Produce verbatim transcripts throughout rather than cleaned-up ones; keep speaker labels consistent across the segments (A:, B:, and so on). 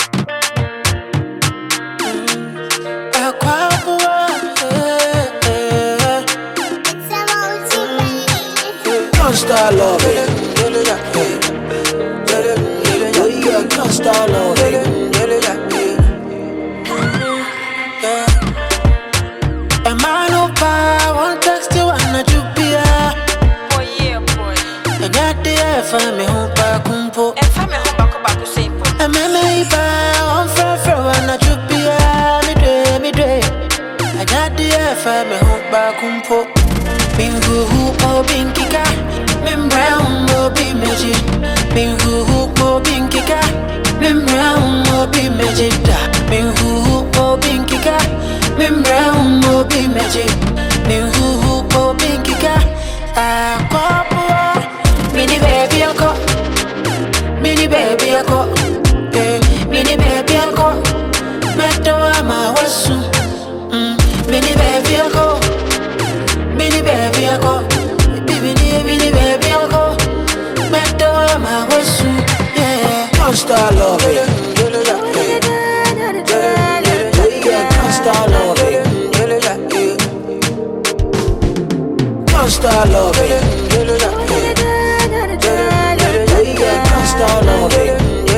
A: Star love it. Oh yeah, can't star love it. A man of power, one text you and a jupia.
B: Oh yeah, boy.
A: And yet the F M me home back kumpo.
B: And family home back back to say boy.
A: A meme pa on fra fra and a jupia. Me do me do. And yet the F M me home back kumpo. Bingu mo binkika. Mim brown mo be magic. Bingu mo binkika. Mim brown mo be magic. Bingu mo binkika. Mim brown mo be magic. Bingu mo binkika. Ah, papa, mini baby ako, mini baby ako, eh, mini baby ako. Meto ama wasu, mm, mini baby ako, mini baby ako. Mini baby, I'll go. Meto ama wasu, yeah. Can't start love it. Yeah, can't start love it. Can't start love it. Yeah, can't start love it.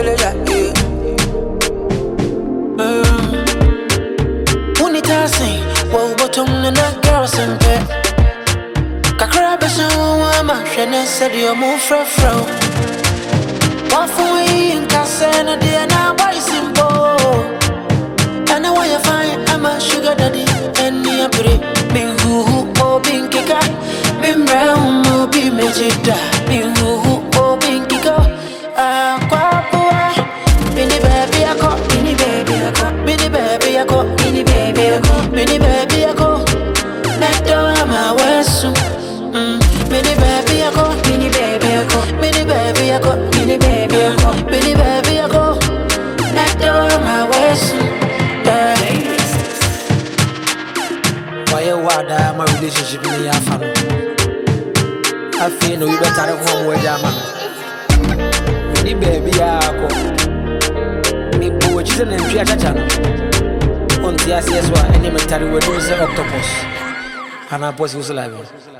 A: Unita sing, wo bottom na girls and pet. Kakraba so ama hwene said you move from from one for we in Casana dear na boy simple and I want you find I'm a sugar daddy and me a pretty me who oh being kika me brown mo be mejida me who oh being kika ah kwapua mini baby ako mini baby ako mini baby ako mini baby ako mini baby ako neto ama wesu. Mm, mini baby ako, mini baby ako, mini baby ako, mini baby ako, mini baby ako. Not doing my ways. Why you want my relationship in your family? I feel no you better than home with your man. Mini baby ako, me boy children and three chachana. On the S S one, any metal we do is octopus. And I post you live.